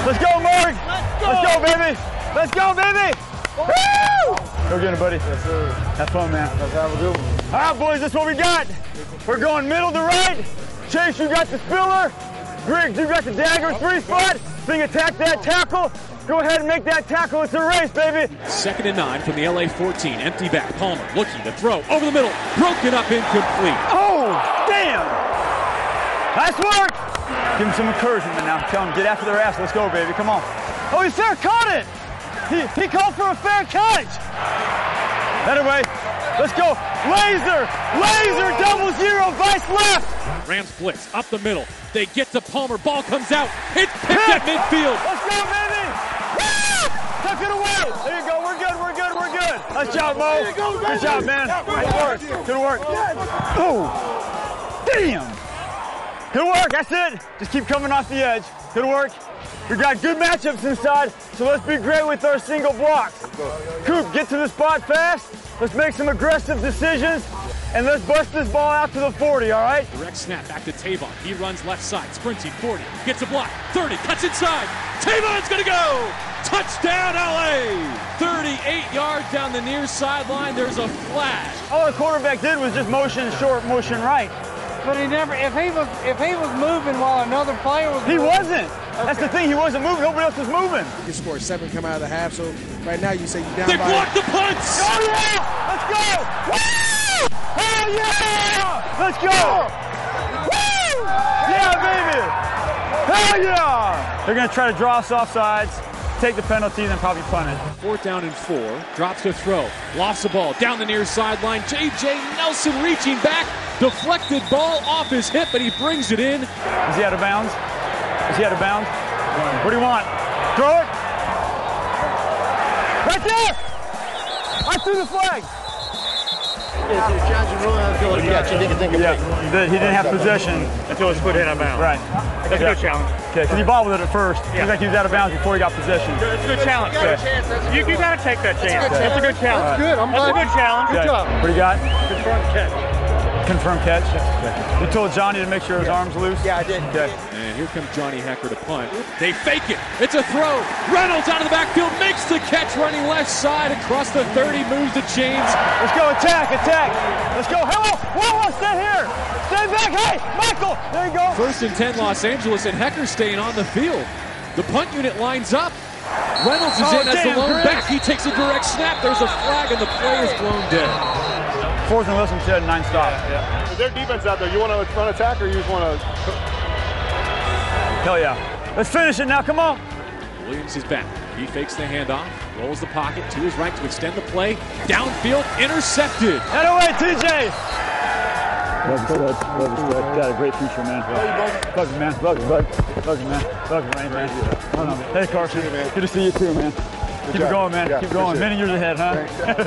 Let's go, Mark. Let's go, baby. Let's go, baby. Woo! Go get him, buddy. Yes, sir. Have fun, man. Let's have a good one. All right, boys, this is what we got. We're going middle to right. Chase, you got the spiller. Griggs, you got the dagger 3 spot. Thing attack that tackle. Go ahead and make that tackle. It's a race, baby. 2nd and 9 from the LA 14. Empty back. Palmer looking to throw over the middle. Broken up, incomplete. Oh, damn. Nice work. Give him some encouragement now. Tell him, get after their ass. Let's go, baby. Come on. Oh, he fair caught it. He called for a fair catch. Anyway, let's go. Laser, 0-0, vice left. Rams blitz up the middle. They get to Palmer. Ball comes out. It's picked at midfield. Let's go, baby. Woo! Tuck it away. There you go. We're good. Nice job, Mo. Good job, man. Good work. Oh, damn. Good work. That's it. Just keep coming off the edge. Good work. We got good matchups inside, so let's be great with our single blocks. Coop, get to the spot fast. Let's make some aggressive decisions, and let's bust this ball out to the 40, all right? Direct snap back to Tavon. He runs left side, sprinting 40, gets a block, 30, cuts inside. Tavon's gonna go! Touchdown, LA! 38 yards down the near sideline. There's a flash. All the quarterback did was just motion short, motion right. But he never, if he was moving while another player was He moving. wasn't. That's the thing, he wasn't moving, nobody else was moving. You scored 7 coming out of the half, so right now you say you down They by... blocked the punts! Oh yeah! Let's go! Woo! Hell yeah! Let's go! Woo! Yeah, baby! Hell yeah! They're gonna try to draw us off sides, take the penalty, then probably punt it. 4th down and 4. Drops to throw. Lost the ball down the near sideline. J.J. Nelson reaching back. Deflected ball off his hip, but he brings it in. Is he out of bounds? Is he out of bounds? What do you want? Throw it! Right there! I threw the flag! Yeah, he didn't have possession until his foot hit out of bounds. Right. That's a good challenge. Okay, because he bobbled it at first. Yeah. Seems like he was out of bounds before he got possession. It's a good challenge. You got to take that chance. That's a good challenge. That's good. That's a good challenge. Good job. What do you got? Confirmed catch. Confirmed catch. Okay. You told Johnny to make sure his arms loose? Yeah, I did. Okay. And here comes Johnny Hecker to punt. They fake it. It's a throw. Reynolds out of the backfield makes the catch, running left side across the 30, moves to James. Let's go, attack. Let's go. Hello, whoa, stay here. Stay back. Hey, Michael. There you go. 1st and 10, Los Angeles, and Hecker staying on the field. The punt unit lines up. Reynolds is in as the lone back. He takes a direct snap. There's a flag, and the play is blown dead. 4th and less than 10, 9 stop. Yeah. Is there defense out there? You want to run attack or you just want to... Hell yeah. Let's finish it now. Come on. Williams is back. He fakes the handoff, rolls the pocket to his right to extend the play. Downfield, intercepted. Head away, TJ. Love you, got a great future, man. Love you, man. Love you, bud. Love you, man. Love you, Rain, man. Hey, Carson. Good to see you, too, man. Keep it going, man. Keep going. Many years ahead, huh?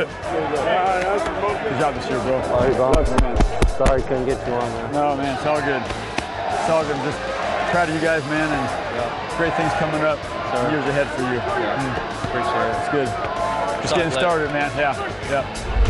Good job this year, bro. Love you, man. Sorry, couldn't get you on, man. No, man, it's all good. It's all good. I'm just proud of you guys, man, and great things coming up. Years ahead for you. Appreciate it. It's good. Just getting started, man. Yeah.